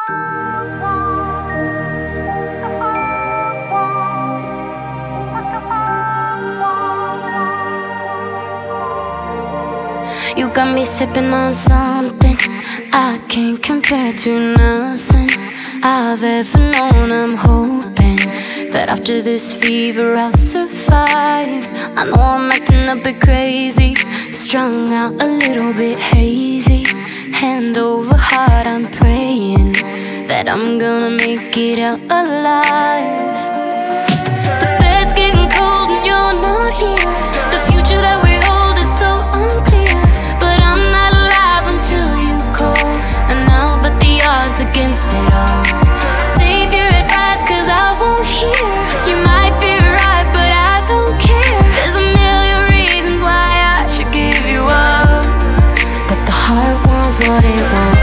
You got me sipping on something I can't compare to nothing I've ever known. I'm hoping that after this fever I'll survive. I know I'm acting a bit crazy, strung out a little bit hazy. Hand over heart, I'm praying that I'm gonna make it out alive. The bed's getting cold and you're not here. The future that we hold is so unclear, but I'm not alive until you call, and I'll bet the odds against it all. Save your advice, cause I won't hear. You might be right, but I don't care. There's a million reasons why I should give you up, but the heart wants what it wants.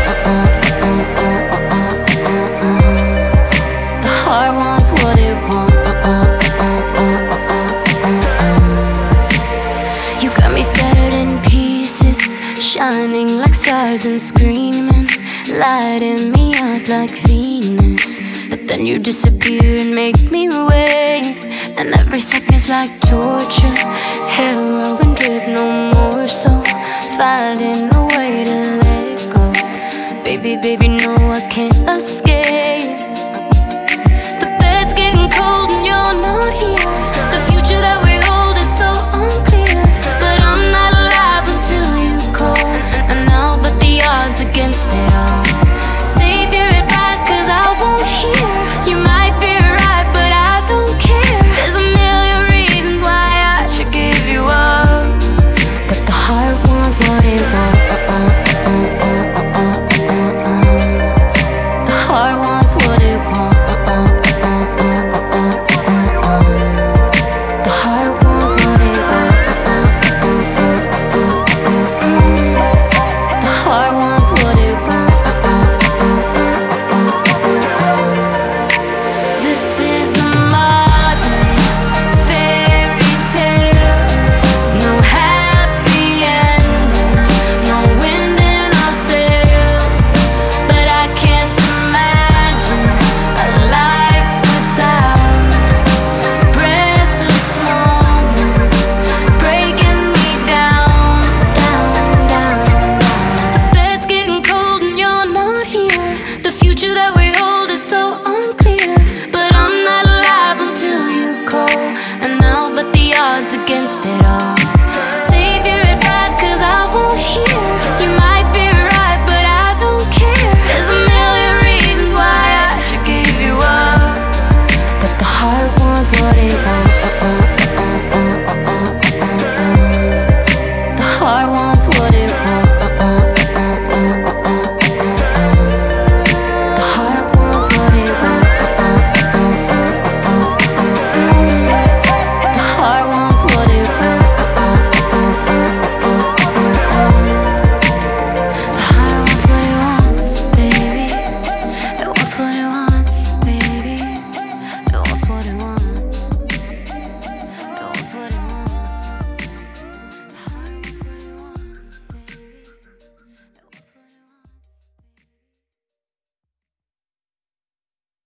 The heart wants what it wants. You got me scattered in pieces, shining like stars and screaming, lighting me up like Venus. But then you disappear and make me wait, and every second's like torture. Heroin drip, no more so, finding a way to let go. Baby, baby, no, I can't escape.